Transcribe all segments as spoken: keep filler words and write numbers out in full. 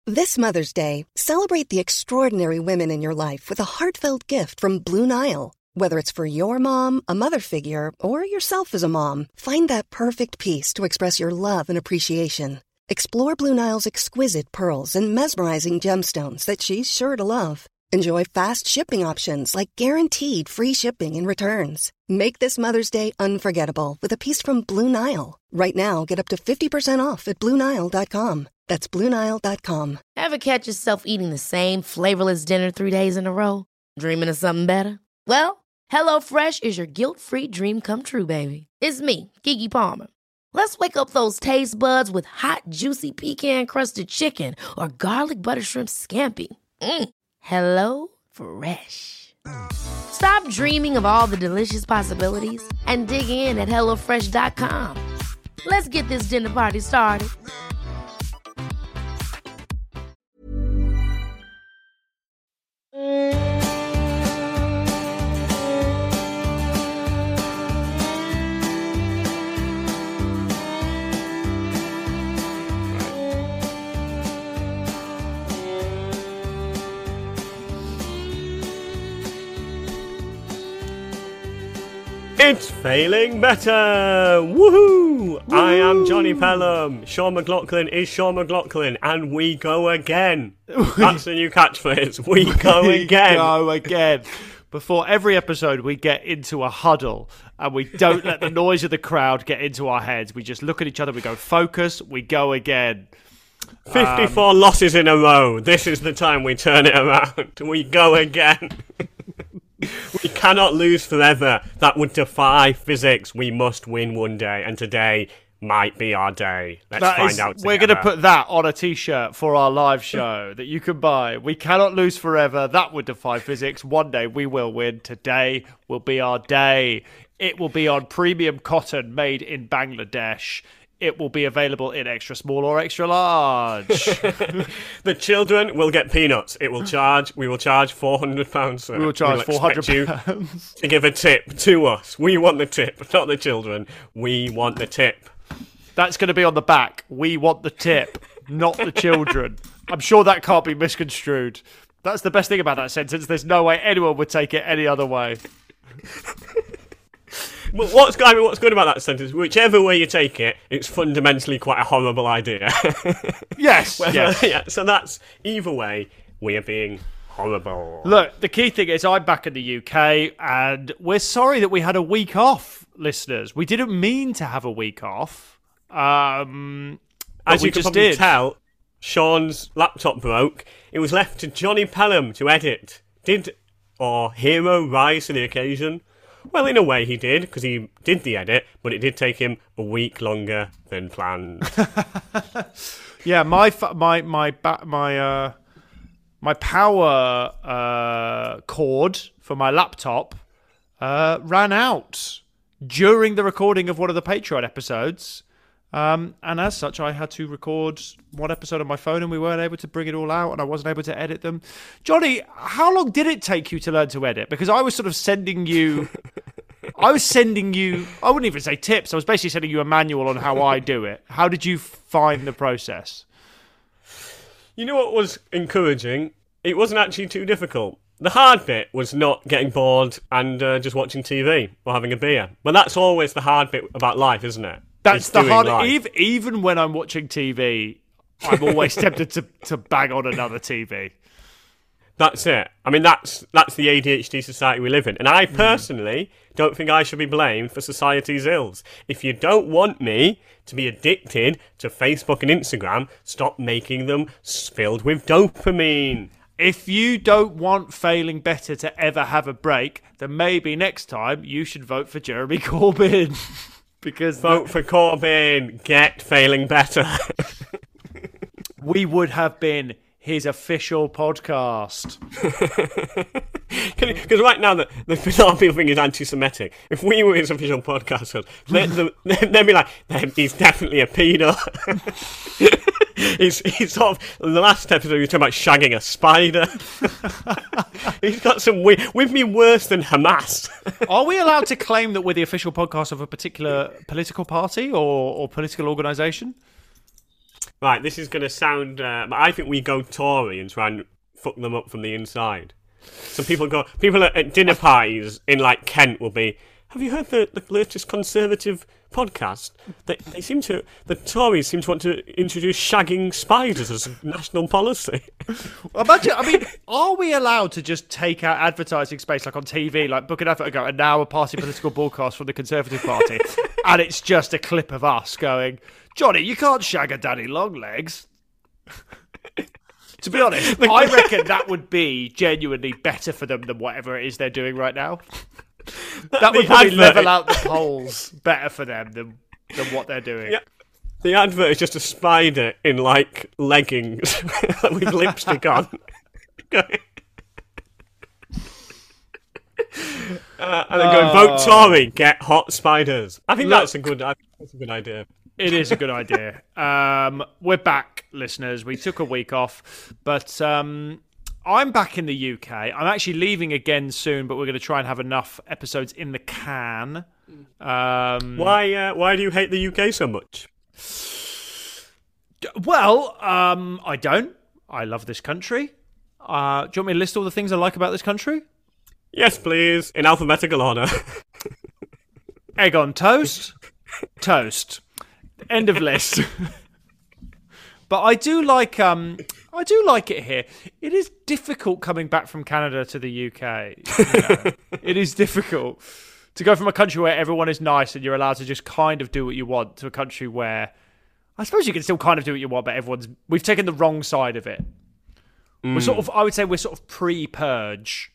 This Mother's Day, celebrate the extraordinary women in your life with a heartfelt gift from Blue Nile. Whether it's for your mom, a mother figure, or yourself as a mom, find that perfect piece to express your love and appreciation. Explore Blue Nile's exquisite pearls and mesmerizing gemstones that she's sure to love. Enjoy fast shipping options like guaranteed free shipping and returns. Make this Mother's Day unforgettable with a piece from Blue Nile. Right now, get up to fifty percent off at Blue Nile dot com. That's Blue Nile dot com. Ever catch yourself eating the same flavorless dinner three days in a row? Dreaming of something better? Well, HelloFresh is your guilt-free dream come true, baby. It's me, Keke Palmer. Let's wake up those taste buds with hot, juicy pecan-crusted chicken or garlic butter shrimp scampi. Mm. Hello Fresh. Stop dreaming of all the delicious possibilities and dig in at hello fresh dot com. Let's get this dinner party started. It's Failing Better! Woohoo! Woo! I am Johnny Pelham. Sean McLaughlin is Sean McLaughlin, and we go again. That's the new catchphrase. We go we again. We go again. Before every episode, we get into a huddle, and we don't let the noise of the crowd get into our heads. We just look at each other, we go, focus, we go again. fifty-four um, losses in a row. This is the time we turn it around. We go again. We cannot lose forever. That would defy physics. We must win one day, and today might be our day. Let's that find is, out together. We're going to put that on a t-shirt for our live show that you can buy. We cannot lose forever. That would defy physics. One day we will win. Today will be our day. It will be on premium cotton made in Bangladesh. It will be available in extra small or extra large. The children will get peanuts. It will charge. We will charge four hundred pounds. We will charge we'll four hundred pounds to give a tip to us. We want the tip, not the children. We want the tip. That's going to be on the back. We want the tip, not the children. I'm sure that can't be misconstrued. That's the best thing about that sentence. There's no way anyone would take it any other way. But what's I mean, what's good about that sentence? Whichever way you take it, it's fundamentally quite a horrible idea. Yes, Whether, yes. Yeah, so that's either way, we are being horrible. Look, the key thing is I'm back in the U K, and we're sorry that we had a week off, listeners. We didn't mean to have a week off. Um, As we you can just probably did. tell, Sean's laptop broke. It was left to Johnny Pelham to edit. Did our hero rise to the occasion? Well, in a way he did, because he did the edit, but it did take him a week longer than planned. Yeah, my my my ba- my uh, my power uh, cord for my laptop uh, ran out during the recording of one of the Patreon episodes. Um, and as such, I had to record one episode on my phone, and we weren't able to bring it all out, and I wasn't able to edit them. Johnny, how long did it take you to learn to edit? Because I was sort of sending you... I was sending you... I wouldn't even say tips. I was basically sending you a manual on how I do it. How did you find the process? You know what was encouraging? It wasn't actually too difficult. The hard bit was not getting bored and uh, just watching T V or having a beer. But that's always the hard bit about life, isn't it? That's It's the doing hard. life. Even, even when I'm watching T V, I'm always tempted to, to bang on another T V. That's it. I mean, that's that's the A D H D society we live in. And I personally don't think I should be blamed for society's ills. If you don't want me to be addicted to Facebook and Instagram, stop making them filled with dopamine. If you don't want Failing Better to ever have a break, then maybe next time you should vote for Jeremy Corbyn. Because Vote for Corbyn. Get Failing Better. we would have been his official podcast. Because right now, the, the, a lot of people think he's anti-Semitic. If we were his official podcast host, they, they, they'd be like, he's definitely a pedo. he's, he's sort of, in the last episode, he was talking about shagging a spider. He's got some weird, we've been worse than Hamas. Are we allowed to claim that we're the official podcast of a particular political party or, or political organisation? Right, this is going to sound... Uh, but I think we go Tory and try and fuck them up from the inside. So people go... People at, at dinner parties in, like, Kent will be... Have you heard the, the latest Conservative podcast? They, they seem to... The Tories seem to want to introduce shagging spiders as a national policy. Imagine, I mean, are we allowed to just take out advertising space, like on T V, like book an advert and go, and now a party political broadcast from the Conservative Party, and it's just a clip of us going, Johnny, you can't shag a daddy long legs. To be honest, I reckon that would be genuinely better for them than whatever it is they're doing right now. That would probably level out the polls better for them than, than what they're doing. Yeah. The advert is just a spider in, like, leggings with lipstick on. uh, and then going, vote Tory, get hot spiders. I think Look, that's a good that's a good idea. It is a good idea. Um, we're back, listeners. We took a week off, but um, I'm back in the U K. I'm actually leaving again soon, but we're going to try and have enough episodes in the can. Um, why? Uh, why do you hate the U K so much? Well, um, I don't. I love this country. Uh, do you want me to list all the things I like about this country? Yes, please. In alphabetical order. Egg on toast. Toast. End of list. But I do like um I do like it here. It is difficult coming back from Canada to the U K. You know? It is difficult to go from a country where everyone is nice and you're allowed to just kind of do what you want to a country where I suppose you can still kind of do what you want, but everyone's we've taken the wrong side of it. Mm. We're sort of I would say we're sort of pre-purge.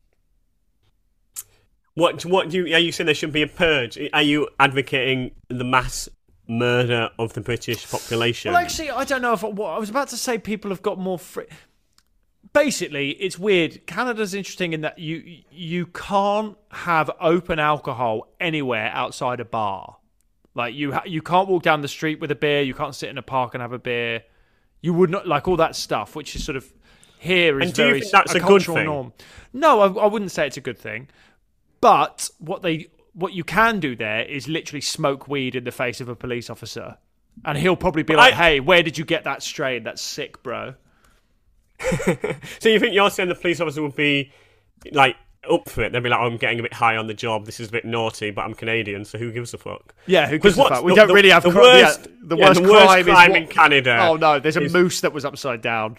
What what do you are you saying there should be a purge? Are you advocating the mass murder of the British population? Well, actually, I don't know if what I was about to say. People have got more free. Basically, it's weird. Canada's interesting in that you you can't have open alcohol anywhere outside a bar. Like you ha- you can't walk down the street with a beer. You can't sit in a park and have a beer. You would not like all that stuff, which is sort of here is and do very you think that's a, a cultural good thing? norm. No, I, I wouldn't say it's a good thing. But what they what you can do there is literally smoke weed in the face of a police officer, and he'll probably be like, I, "Hey, where did you get that strain? That's sick, bro." So you think you're saying the police officer would be like up for it? They'd be like, oh, "I'm getting a bit high on the job. This is a bit naughty, but I'm Canadian, so who gives a fuck?" Yeah, who gives a fuck? We the, don't the, really have the cri- worst. Yeah, the yeah, worst, the worst crime, crime is in Canada. Oh no, there's a is, moose that was upside down.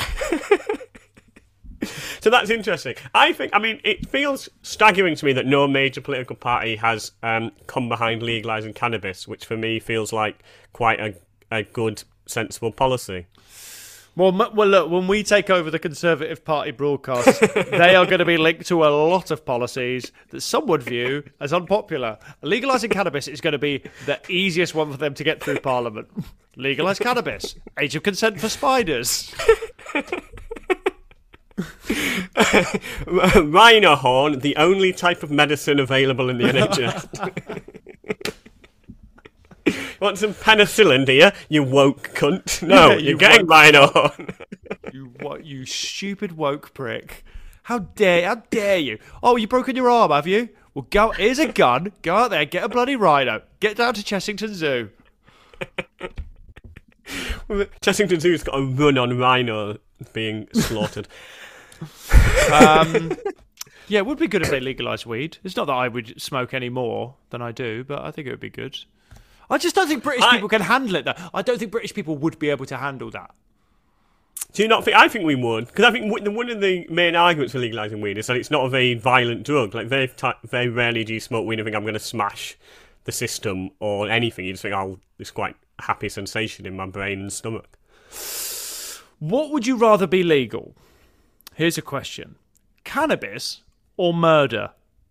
So that's interesting. I think, I mean, it feels staggering to me that no major political party has um, come behind legalising cannabis, which for me feels like quite a, a good, sensible policy. Well, well, look, when we take over the Conservative Party broadcast, they are going to be linked to a lot of policies that some would view as unpopular. Legalising cannabis is going to be the easiest one for them to get through Parliament. Legalise cannabis. Age of consent for spiders. Rhino horn, the only type of medicine available in the N H S. Want some penicillin, do you? You woke cunt. No, Yeah, you're you getting woke- rhino horn. You what? You stupid woke prick! How dare? How dare you? Oh, you broken your arm, have you? Well, go. Here's a gun. Go out there, get a bloody rhino. Get down to Chessington Zoo. Chessington Zoo's got a run on rhino being slaughtered. Um, yeah, it would be good if they legalised weed. It's not that I would smoke any more than I do, but I think it would be good. I just don't think British I- people can handle it, though. I don't think British people would be able to handle that. Do you not think? I think we would, because I think w- one of the main arguments for legalising weed is that it's not a very violent drug. Like very, t- very rarely do you smoke weed and think I'm going to smash the system or anything. You just think, oh, it's quite a happy sensation in my brain and stomach. What would you rather be legal? Here's a question: cannabis or murder?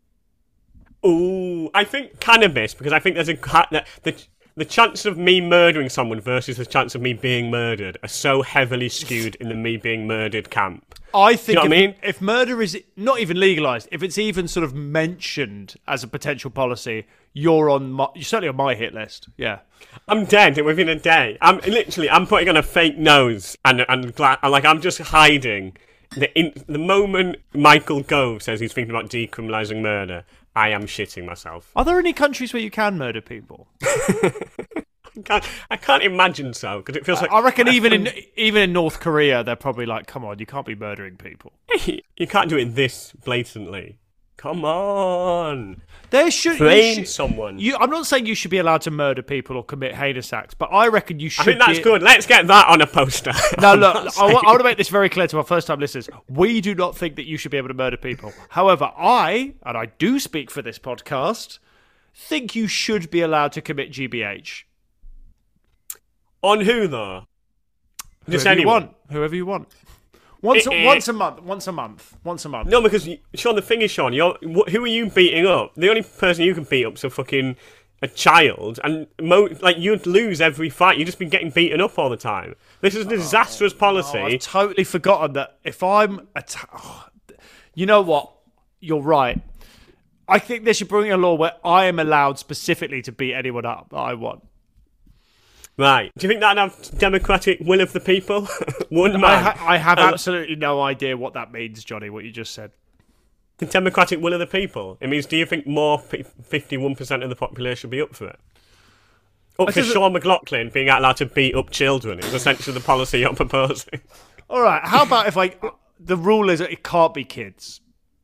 Ooh, I think cannabis, because I think there's a ca- the, the the chance of me murdering someone versus the chance of me being murdered are so heavily skewed in the me being murdered camp. I think you know if, what I mean? if murder is not even legalised, if it's even sort of mentioned as a potential policy, you're on my, you're certainly on my hit list. Yeah. I'm dead within a day. I'm literally I'm putting on a fake nose and and gla- like I'm just hiding. The in, the moment Michael Gove says he's thinking about decriminalising murder, I am shitting myself. Are there any countries where you can murder people? I can't, I can't imagine so, because it feels like... I reckon even in even in North Korea, they're probably like, come on, you can't be murdering people. You can't do it this blatantly. Come on. There should Blame should, someone. You, I'm not saying you should be allowed to murder people or commit heinous acts, but I reckon you should. I think that's be... good. Let's get that on a poster. No, look, I, I want to make this very clear to our first-time listeners. We do not think that you should be able to murder people. However, I, and I do speak for this podcast, think you should be allowed to commit G B H. On who, though? Just Whoever you anyone. want. Whoever you want. Once, a, once a month. Once a month. Once a month. No, because, you, Sean, the thing is, Sean, you're, wh- who are you beating up? The only person you can beat up's a fucking a child, and mo- like you'd lose every fight. You've just been getting beaten up all the time. This is a disastrous Oh, policy. I've totally forgotten that if I'm... Atta- oh, you know what? You're right. I think they should bring a law where I am allowed specifically to beat anyone up that I want. Right. Do you think that'd have democratic will of the people? One man. I, ha- I have uh, absolutely no idea what that means, Johnny, what you just said. The democratic will of the people. It means, do you think more fifty-one percent of the population should be up for it? Up for Sean McLaughlin being allowed to beat up children is essentially the policy you're proposing. All right. How about if I... The rule is that it can't be kids.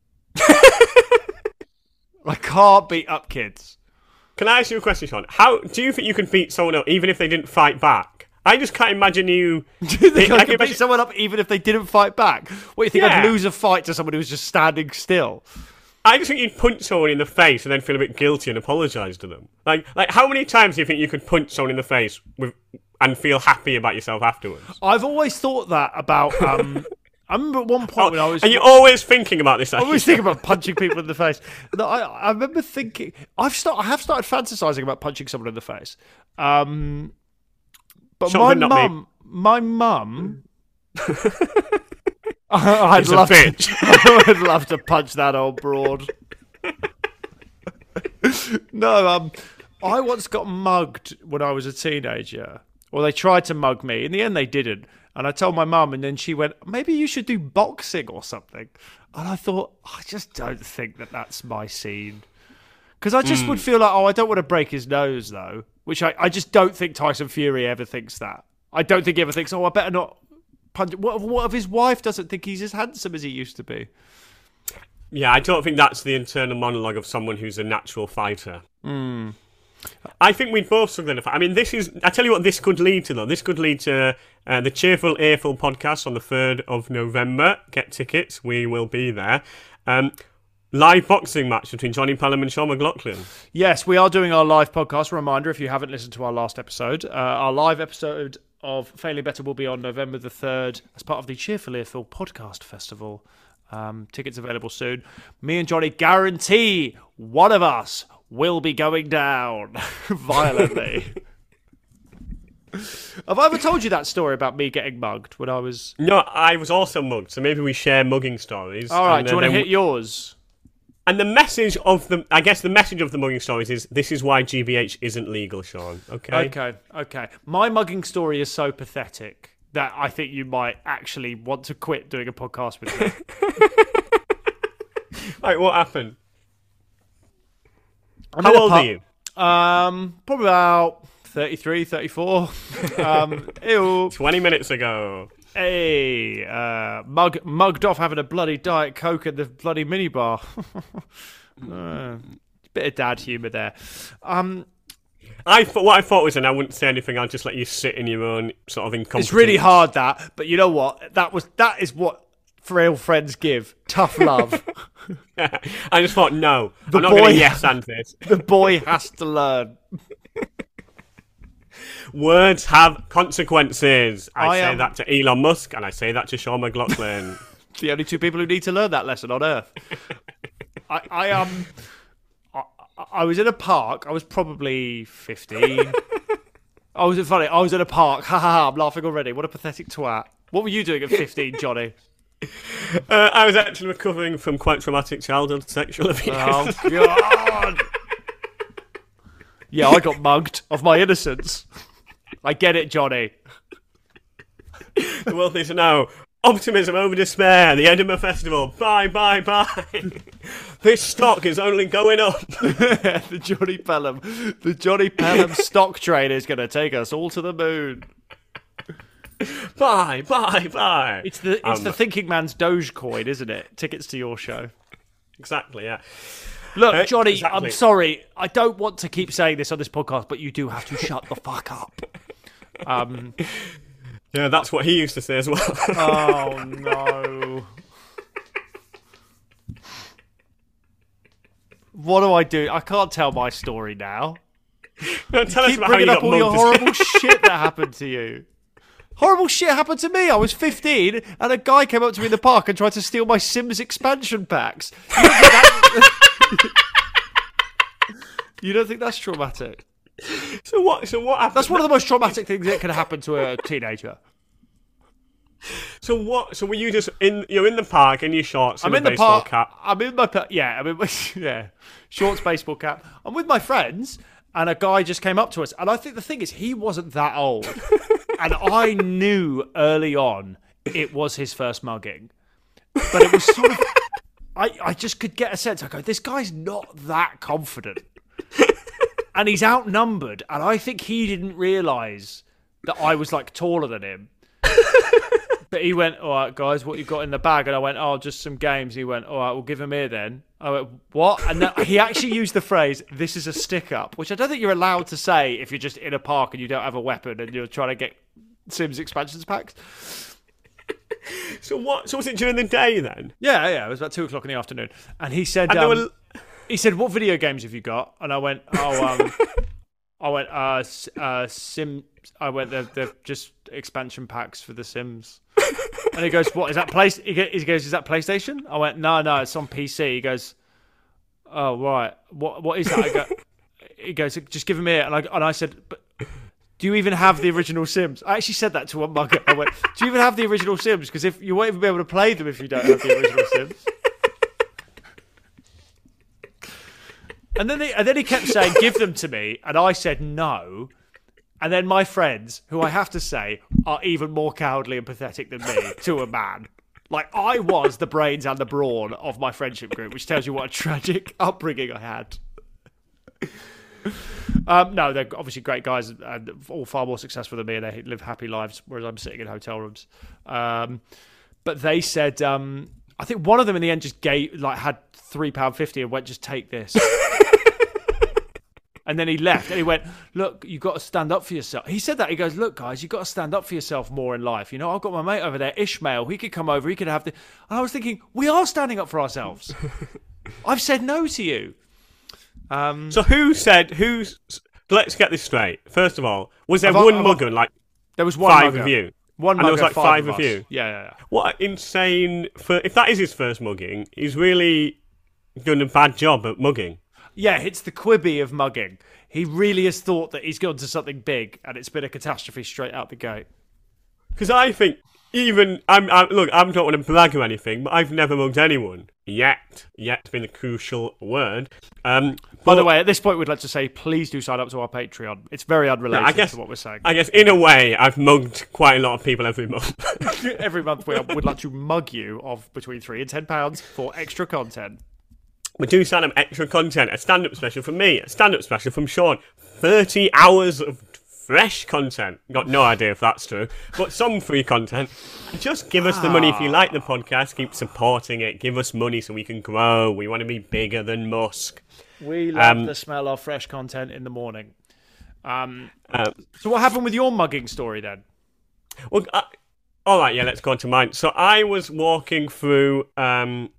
I can't beat up kids. Can I ask you a question, Sean? How do you think you could beat someone up even if they didn't fight back? I just can't imagine you... Do you think I, I could imagine... beat someone up even if they didn't fight back? What, you think Yeah. I'd lose a fight to someone who was just standing still? I just think you'd punch someone in the face and then feel a bit guilty and apologise to them. Like, like, how many times do you think you could punch someone in the face with and feel happy about yourself afterwards? I've always thought that about... Um, I remember at one point Oh, when I was... are you always thinking about this? I always think about punching people in the face. No, I, I remember thinking... I've start, I have started fantasising about punching someone in the face. Um, but Sean, my not me. mum... My mum... I'd He's a love bitch. to, I would love to punch that old broad. No, um, I once got mugged when I was a teenager. Well, they tried to mug me. In the end, they didn't. And I told my mum, and then she went, maybe you should do boxing or something. And I thought, I just don't think that that's my scene. Because I just mm. would feel like, oh, I don't want to break his nose, though. Which I, I just don't think Tyson Fury ever thinks that. I don't think he ever thinks, oh, I better not punch. What, what if his wife doesn't think he's as handsome as he used to be? Yeah, I don't think that's the internal monologue of someone who's a natural fighter. Mm. I think we'd both struggle in a fight. I mean, this is... I tell you what this could lead to, though. This could lead to uh, the Cheerful Earful podcast on the third of November. Get tickets. We will be there. Um, live boxing match between Johnny Pelham and Sean McLaughlin. Yes, we are doing our live podcast. A reminder, if you haven't listened to our last episode, uh, our live episode of Failing Better will be on November the third as part of the Cheerful Earful podcast festival. Um, tickets available soon. Me and Johnny guarantee one of us will be going down violently. Have I ever told you that story about me getting mugged when I was... No, I was also mugged, so maybe we share mugging stories. All right, and, do you uh, want to then- hit yours? And the message of the... I guess the message of the mugging stories is this is why G B H isn't legal, Sean. Okay? Okay, okay. My mugging story is so pathetic that I think you might actually want to quit doing a podcast with me. Right, what happened? I'm How in a old pub- are you? Um, probably about thirty-three, thirty-four. um, ew. twenty minutes ago. Hey, uh, mug, mugged off having a bloody Diet Coke at the bloody minibar. uh, bit of dad humour there. Um, I thought what I thought was, and I wouldn't say anything. I'd just let you sit in your own sort of incompetence. it's really hard that, but you know what? That was that is what real friends give. Tough love. I just thought, no, The I'm not boy- going to yes and this. The boy has to learn. Words have consequences. I, I say am- that to Elon Musk, and I say that to Sean McLaughlin. The only two people who need to learn that lesson on Earth. I, I um, I, I was in a park. I was probably fifteen. I was funny. I was in a park. Ha ha ha! I'm laughing already. What a pathetic twat. What were you doing at fifteen, Johnny? uh, I was actually recovering from quite traumatic childhood sexual abuse. Oh God! Yeah, I got mugged of my innocence. I get it, Johnny. The world needs to know Optimism over despair. The Edinburgh Festival. Bye, bye, bye. This stock is only going up. The Johnny Pelham, the Johnny Pelham stock train is going to take us all to the moon. Bye, bye, bye. It's the it's Um, the thinking man's Dogecoin, isn't it? Tickets to your show. Exactly, yeah. Look, Uh, Johnny, exactly. I'm sorry. I don't want to keep saying this on this podcast, but you do have to shut the fuck up. Um. Yeah, that's what he used to say as well. Oh no. What do I do? I can't tell my story now. No, tell us Keep about how you bringing up got all your mugged. horrible shit that happened to you. Horrible shit happened to me. I was fifteen, and a guy came up to me in the park and tried to steal my Sims expansion packs. You don't think, that... you don't think that's traumatic? So what? So what happened? That's one of the most traumatic things that can happen to a teenager. So what? So were you just in? You're in the park in your shorts and I'm a in the baseball park. cap. I'm in my pa- yeah. I'm in my, yeah. Shorts, baseball cap. I'm with my friends, and a guy just came up to us. And I think the thing is, he wasn't that old, and I knew early on it was his first mugging, but it was sort of. I I just could get a sense. I go, this guy's not that confident, and he's outnumbered, and I think he didn't realise that I was like taller than him. But he went, all right, guys, what you got in the bag? And I went, oh, just some games. He went, all right, we'll give him here then. I went, what? And then he actually used the phrase, this is a stick-up, which I don't think you're allowed to say if you're just in a park and you don't have a weapon and you're trying to get Sims expansions packs. So what? So was it during the day then? Yeah, yeah, it was about two o'clock in the afternoon. And he said, And there um, were- he said, what video games have you got? And I went, oh, um, I went, uh, s- uh, Sim, I went, they're, they're just expansion packs for The Sims. And he goes, what, is that place? He go- he goes, is that PlayStation? I went, no, no, it's on P C. He goes, oh, right. What, what is that? I go, he goes, just give him here. And I, and I said, but do you even have the original Sims? I actually said that to one mugger. I went, do you even have the original Sims? Because if you won't even be able to play them if you don't have the original Sims. And then, they, and then he kept saying, give them to me. And I said, no. And then my friends, who I have to say are even more cowardly and pathetic than me to a man. Like, I was the brains and the brawn of my friendship group, which tells you what a tragic upbringing I had. Um, no, they're obviously great guys and all far more successful than me, and they live happy lives, whereas I'm sitting in hotel rooms. Um, but they said, um, I think one of them in the end just gave, like, had three pounds fifty and went, just take this. And then he left and he went, look, you've got to stand up for yourself. He said that. He goes, look, guys, you've got to stand up for yourself more in life. You know, I've got my mate over there, Ishmael. He could come over. He could have the... And I was thinking, we are standing up for ourselves. I've said no to you. Um, So who said, who's... Let's get this straight. First of all, was there Have I- one have I- mugger, like there was one five mugger. of you? One And there mugger, was like five, five of of us. you? Yeah, yeah, yeah. What an insane... For, if that is his first mugging, he's really done a bad job at mugging. Yeah, it's the Quibi of mugging. He really has thought that he's gone to something big, and it's been a catastrophe straight out the gate. Because I think even I'm, I'm look, I don't want to brag or anything, but I've never mugged anyone yet. Yet's been a crucial word. Um, By the but- way, at this point, we'd like to say, please do sign up to our Patreon. It's very unrelated I guess- to what we're saying. I guess in a way, I've mugged quite a lot of people every month. Every month, we would like to mug you of between three and ten pounds for extra content. We do stand up extra content, a stand-up special from me, a stand-up special from Sean, thirty hours of fresh content. Got no idea if that's true, but some free content. Just give us the money if you like the podcast. Keep supporting it. Give us money so we can grow. We want to be bigger than Musk. We love Um, the smell of fresh content in the morning. Um, Um, so what happened with your mugging story then? well, uh, all right, yeah, let's go on to mine. So I was walking through... Um,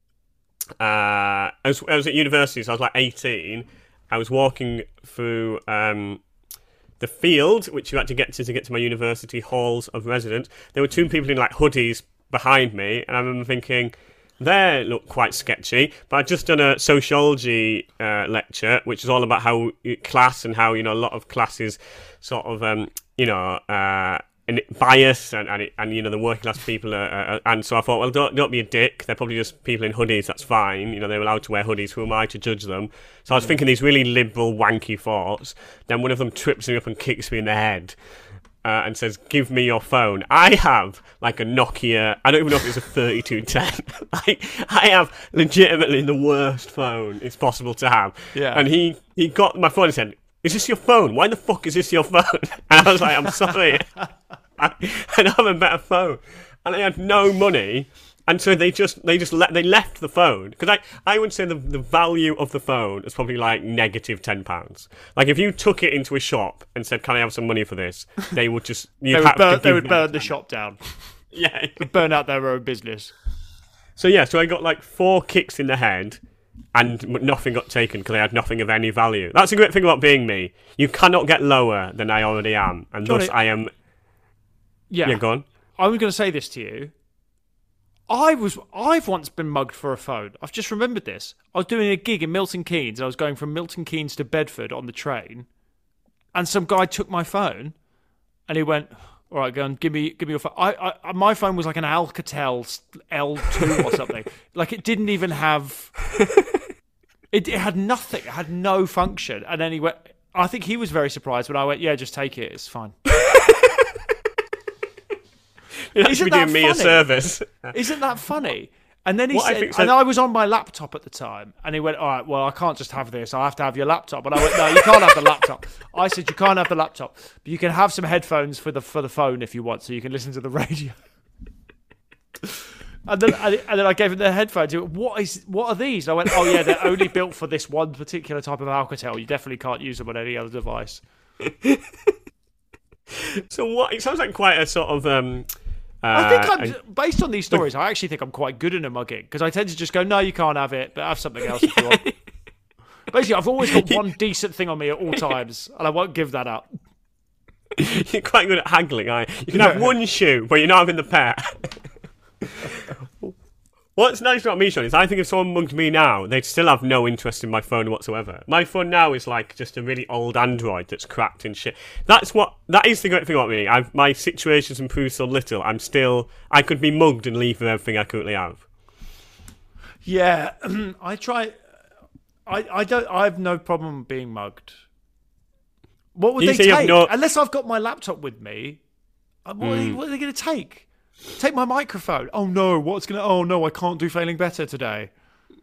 Uh, I was, I was at university, so I was like eighteen. I was walking through um, the field, which you had to get to to get to my university halls of residence. There were two people in like hoodies behind me, and I remember thinking, they look quite sketchy. But I'd just done a sociology uh, lecture, which is all about how class and how, you know, a lot of classes sort of, um, you know, uh, and bias and and, it, and you know the working class people are, are, and so I thought, well, don't don't be a dick. They're probably just people in hoodies. That's fine. You know, they're allowed to wear hoodies. Who am I to judge them? So I was thinking these really liberal, wanky thoughts. Then one of them trips me up and kicks me in the head, uh, and says, "Give me your phone." I have like a Nokia. I don't even know if it's a thirty-two ten. Like I have legitimately the worst phone it's possible to have. Yeah. And he he got my phone and said, "Is this your phone? Why the fuck is this your phone?" And I was like, "I'm sorry, I, I don't have a better phone." And I had no money. And so they just they just let they left the phone, because I, I would say the the value of the phone is probably like negative ten pounds. Like if you took it into a shop and said, "Can I have some money for this?" They would just they would burn, they would burn the shop down. Yeah, Would burn out their own business. So yeah, so I got like four kicks in the head, and nothing got taken because I had nothing of any value. That's a great thing about being me. You cannot get lower than I already am, and Johnny, thus I am. Yeah, yeah, go on. I was going to say this to you. I was, I've once been mugged for a phone. I've just remembered this. I was doing a gig in Milton Keynes, and I was going from Milton Keynes to Bedford on the train, and some guy took my phone, and he went, "All right, go on, give me, give me your phone." I, I, my phone was like an Alcatel L two or something. Like it didn't even have, it, it had nothing. It had no function. And then he went. I think he was very surprised when I went, "Yeah, just take it. It's fine." You're actually doing me a service. Isn't that funny? And then he what said, so- and I was on my laptop at the time, and he went, "All right, well, I can't just have this. I have to have your laptop." And I went, "No, you can't have the laptop." I said, "You can't have the laptop, but you can have some headphones for the for the phone if you want, so you can listen to the radio." And then, and then I gave him the headphones. He went, "What is? What are these?" And I went, "Oh yeah, they're only built for this one particular type of Alcatel. You definitely can't use them on any other device." So what? It sounds like quite a sort of. Um, I think uh, I'm, based on these stories, I actually think I'm quite good in a mugging, because I tend to just go, "No, you can't have it, but have something else if you want." Basically, I've always got one decent thing on me at all times, and I won't give that up. You're quite good at haggling, aren't you? You can have one shoe, but you're not having the pair. What's nice about me, Sean, is I think if someone mugged me now, they'd still have no interest in my phone whatsoever. My phone now is like just a really old Android that's cracked and shit. That's what, that is the great thing about me. I've, my situation's improved so little, I'm still, I could be mugged and leave with everything I currently have. Yeah, I try, I, I don't, I have no problem being mugged. What would You they say you have take? no- Unless I've got my laptop with me, uh, what, are they, what are they going to take? Take my microphone. Oh no, what's going to, oh no, I can't do Failing Better today.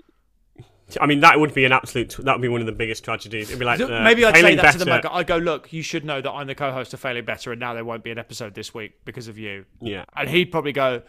I mean, that would be an absolute, that would be one of the biggest tragedies. It'd be like, uh, Maybe I'd say Failing that Better. to the mugger. I'd go, "Look, you should know that I'm the co-host of Failing Better, and now there won't be an episode this week because of you." Yeah. And he'd probably go,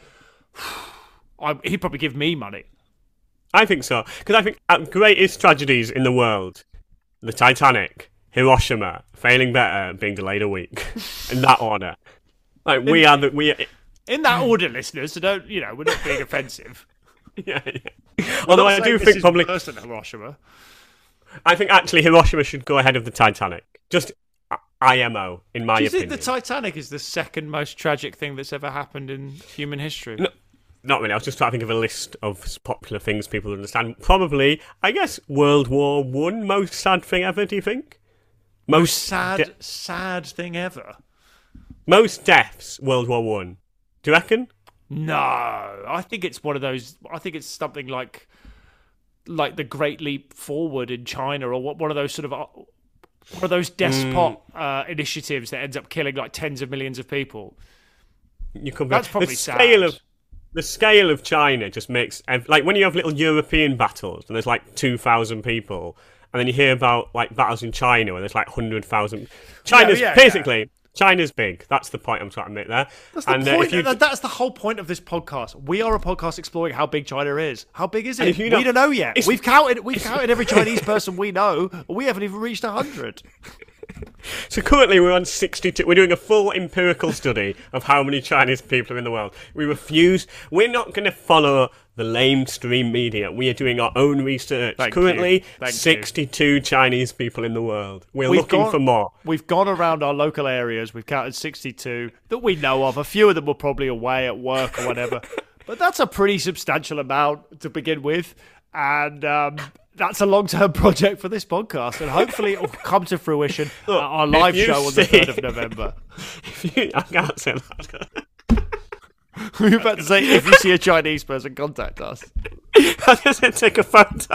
I, he'd probably give me money. I think so. Because I think uh, greatest tragedies in the world, the Titanic, Hiroshima, Failing Better, being delayed a week. In that order. Like, we are the, we are, In that order, listeners, so don't, you know, we're not being offensive. yeah, yeah. Although I do think probably, worse than Hiroshima. I think actually Hiroshima should go ahead of the Titanic. Just uh, I M O, in my Do you opinion. think the Titanic is the second most tragic thing that's ever happened in human history? No, not really. I was just trying to think of a list of popular things people understand. Probably, I guess, World War One, most sad thing ever. Do you think? Most sad, de- sad thing ever. Most deaths, World War One. Do you reckon? No, I think it's one of those. I think it's something like, like the Great Leap Forward in China, or what? One of those sort of, uh, one of those despot mm. uh, initiatives that ends up killing like tens of millions of people. You could be, That's probably the sad. Scale of, the scale of China just makes, like when you have little European battles and there's like two thousand people, and then you hear about like battles in China where there's like one hundred thousand. China's yeah, yeah, basically. Yeah. China's big. That's the point I'm trying to make there. That's the and, point. Uh, if you... That's the whole point of this podcast. We are a podcast exploring how big China is. How big is it? You know, we don't know yet. it's... We've counted. We've counted every Chinese person we know. We haven't even reached a hundred. So currently we're on sixty-two. We're doing a full empirical study of how many Chinese people are in the world. We refuse. We're not going to follow the lamestream media. We are doing our own research. Thank currently, Thank sixty-two you. Chinese people in the world. We're we've looking gone, for more. We've gone around our local areas. We've counted sixty-two that we know of. A few of them were probably away at work or whatever. But that's a pretty substantial amount to begin with. And um, that's a long-term project for this podcast. And hopefully it will come to fruition Look, at our live show on the see, third of November. If you, I can't say that. We were about to say, if you see a Chinese person, contact us. I just said take a photo.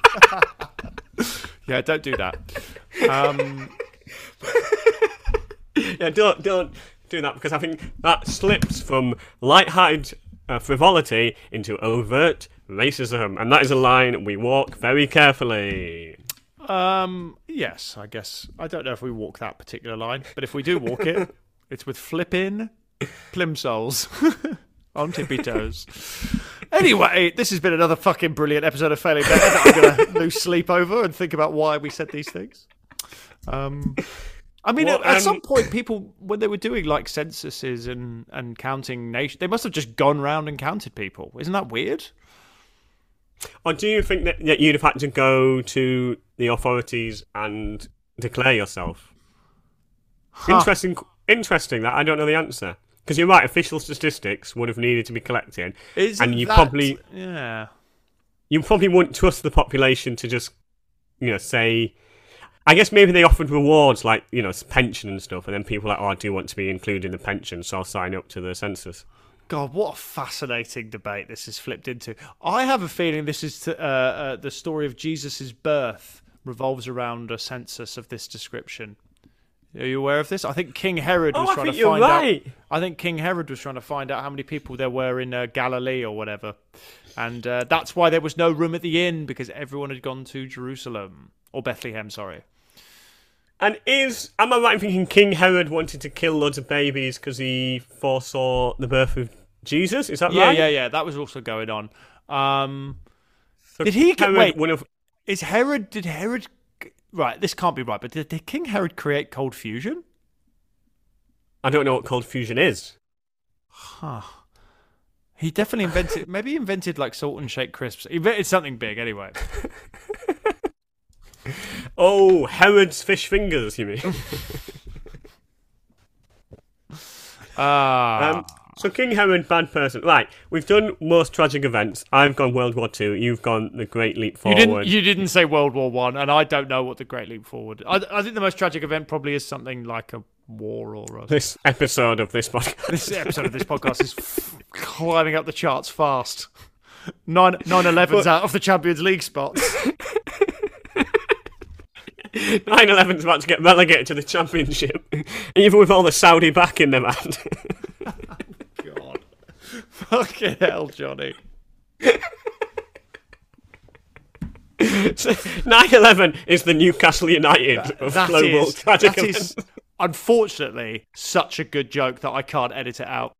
Yeah, don't do that. Um, yeah, don't don't do that because I think that slips from light-hearted uh, frivolity into overt racism, and that is a line we walk very carefully. Um, yes, I guess. I don't know if we walk that particular line, but if we do walk it, it's with flipping plimsolls on tippy toes. Anyway, this has been another fucking brilliant episode of Failing Better that I'm going to lose sleep over and think about why we said these things. Um, I mean, well, at, at um, some point, people, when they were doing like censuses and, and counting nations, they must have just gone round and counted people. Isn't that weird? Or do you think that, that you'd have had to go to the authorities and declare yourself? Huh. Interesting, interesting that I don't know the answer. Because you're right, official statistics would have needed to be collected, Is and you that, probably yeah, you probably wouldn't trust the population to just, you know, say. I guess maybe they offered rewards like, you know, pension and stuff, and then people are like, oh, I do want to be included in the pension, so I'll sign up to the census. God, what a fascinating debate this has flipped into. I have a feeling this is to, uh, uh, the story of Jesus' birth revolves around a census of this description. Are you aware of this? I think King Herod was oh, I trying think to you're find right. out. I think King Herod was trying to find out how many people there were in uh, Galilee or whatever, and uh, that's why there was no room at the inn because everyone had gone to Jerusalem or Bethlehem. Sorry. And is am I right in thinking King Herod wanted to kill loads of babies because he foresaw the birth of Jesus? Is that Yeah, right? yeah, yeah. That was also going on. Um, So did he? Herod, Wait, one of is Herod? Did Herod? Right, this can't be right. But did, did King Herod create cold fusion? I don't know what cold fusion is. Huh. He definitely invented. Maybe he invented like salt and shake crisps. He invented something big anyway. Oh, Herod's fish fingers, you mean? Ah. um, so King Herod, bad person. Right, we've done most tragic events. I've gone World War Two. You've gone the Great Leap you Forward. didn't. You didn't say World War One, and I don't know what the Great Leap Forward. I, I think the most tragic event probably is something like a war or a. This episode of this podcast. This episode of this podcast is f- climbing up the charts fast. Nine nine elevens out of the Champions League spots. nine eleven's about to get relegated to the Championship, even with all the Saudi backing them out. God. Fucking hell, Johnny. So, nine eleven is the Newcastle United of That global is, tragic that events. is, unfortunately, such a good joke that I can't edit it out.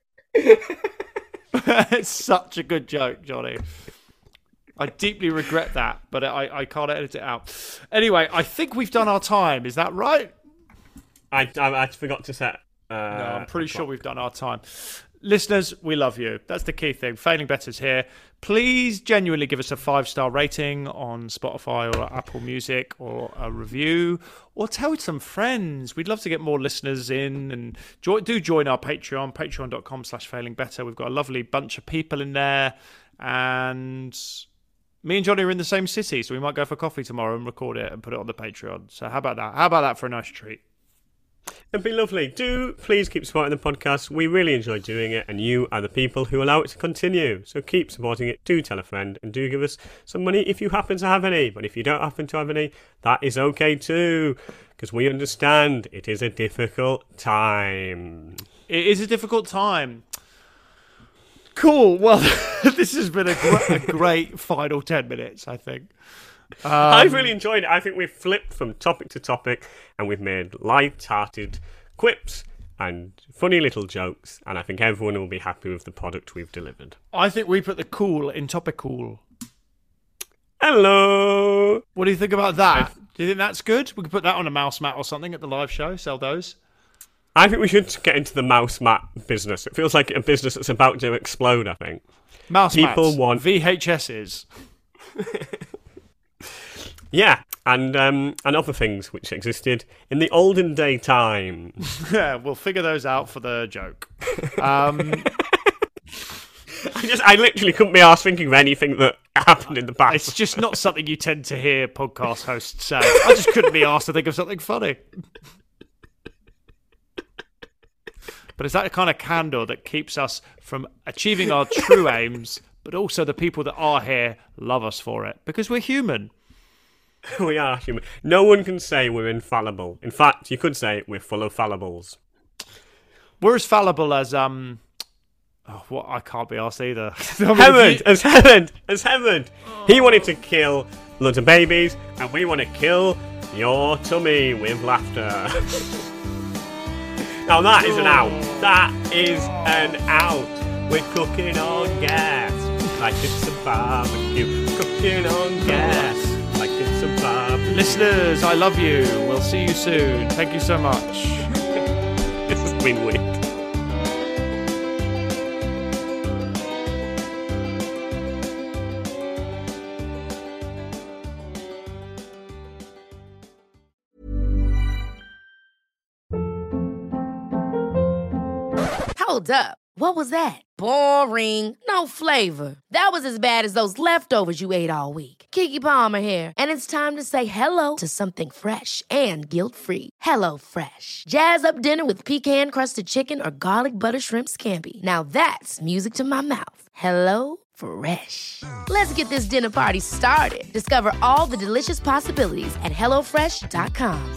It's such a good joke, Johnny. I deeply regret that, but I, I can't edit it out. Anyway, I think we've done our time. Is that right? I, I, I forgot to set. Uh, No, I'm pretty sure we've done our time. Listeners, we love you. That's the key thing. Failing Better's here. Please genuinely give us a five-star rating on Spotify or Apple Music or a review, or tell some friends. We'd love to get more listeners in, and jo- do join our Patreon, patreon.com slash failing better. We've got a lovely bunch of people in there, and me and Johnny are in the same city, so we might go for coffee tomorrow and record it and put it on the Patreon. So how about that? How about that for a nice treat? It'd be lovely. Do please keep supporting the podcast. We really enjoy doing it, and you are the people who allow it to continue. So keep supporting it. Do tell a friend, and do give us some money if you happen to have any. But if you don't happen to have any, that is okay too, because we understand it is a difficult time. It is a difficult time. Cool. Well, this has been a, gr- a great final ten minutes, I think. Um, I've really enjoyed it. I think we've flipped from topic to topic, and we've made light-hearted quips and funny little jokes, and I think everyone will be happy with the product we've delivered. I think we put the cool in topical. Hello! What do you think about that? Do you think that's good? We could put that on a mouse mat or something at the live show, sell those. I think we should get into the mouse mat business. It feels like a business that's about to explode, I think. Mouse People mats, want- V H S's. Yeah, and um, and other things which existed in the olden day time. Yeah, we'll figure those out for the joke. Um, I just, I literally couldn't be arsed thinking of anything that happened in the past. it's just not something you tend to hear podcast hosts say. I just couldn't be asked to think of something funny. But it's that kind of candor that keeps us from achieving our true aims, but also the people that are here love us for it, because we're human. We are human. No one can say we're infallible. In fact, you could say we're full of fallables. we're as fallible as um. Oh, what? I can't be arsed either. Heaven, as heaven, as heaven. He wanted to kill loads of babies, and we want to kill your tummy with laughter. Now that is an out. That is an out. We're cooking on gas, like it's a barbecue. Cooking on gas, like it's a barbecue. Listeners, I love you. We'll see you soon. Thank you so much. This has been weird. Hold up. What was that? Boring. No flavor. That was as bad as those leftovers you ate all week. Keke Palmer here, and it's time to say hello to something fresh and guilt-free. Hello Fresh. Jazz up dinner with pecan-crusted chicken or garlic butter shrimp scampi. Now that's music to my mouth. Hello Fresh. Let's get this dinner party started. Discover all the delicious possibilities at hello fresh dot com.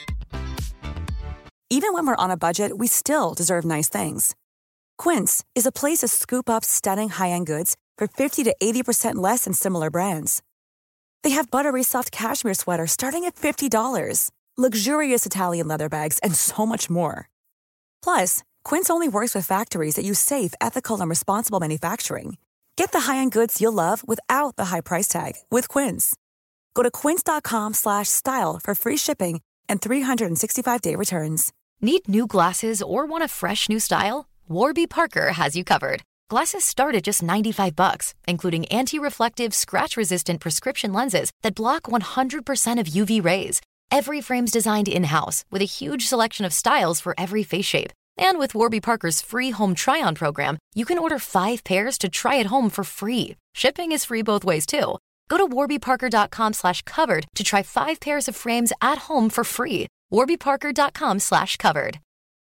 Even when we're on a budget, we still deserve nice things. Quince is a place to scoop up stunning high-end goods for fifty to eighty percent less than similar brands. They have buttery soft cashmere sweaters starting at fifty dollars, luxurious Italian leather bags, and so much more. Plus, Quince only works with factories that use safe, ethical, and responsible manufacturing. Get the high-end goods you'll love without the high price tag with Quince. Go to quince.com slash style for free shipping and three sixty-five day returns. Need new glasses or want a fresh new style? Warby Parker has you covered. Glasses start at just ninety-five bucks, including anti-reflective, scratch-resistant prescription lenses that block one hundred percent of U V rays. Every frame's designed in-house with a huge selection of styles for every face shape. And with Warby Parker's free home try-on program, you can order five pairs to try at home for free. Shipping is free both ways, too. Go to warbyparker.com slash covered to try five pairs of frames at home for free. warbyparker.com slash covered.